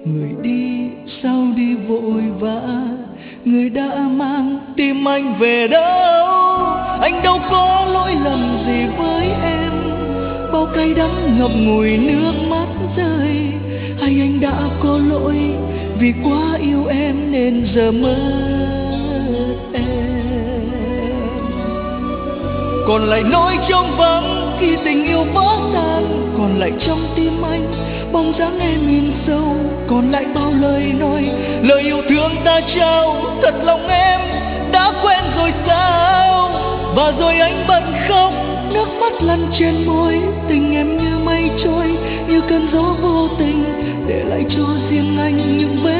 Người đi sao đi vội vã, người đã mang tim anh về đâu. Anh đâu có lỗi lầm gì với em, bao cay đắng ngập ngùi nước mắt rơi. Hay anh đã có lỗi vì quá yêu em nên giờ mất em. Còn lại nỗi trống vắng khi tình yêu vỡ tan, còn lại trong tim anh bóng dáng em in sâu. Còn lại bao lời nói, lời yêu thương ta trao, thật lòng em đã quen rồi sao? Và rồi anh bật khóc, nước mắt lăn trên môi. Tình em như mây trôi, như cơn gió vô tình, để lại cho riêng anh những vết